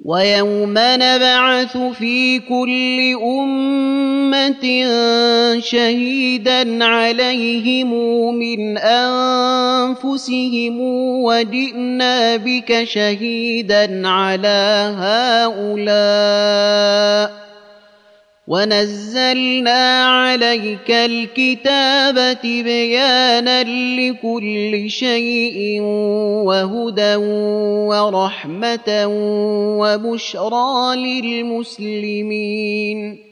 ويوم نبعث في كل أمة شهيدا عليهم من أنفسهم وجئنا بك شهيدا على هؤلاء ونزلنا عليك الكتاب تبيانا لكل شيء وهدى ورحمة وبشرى للمسلمين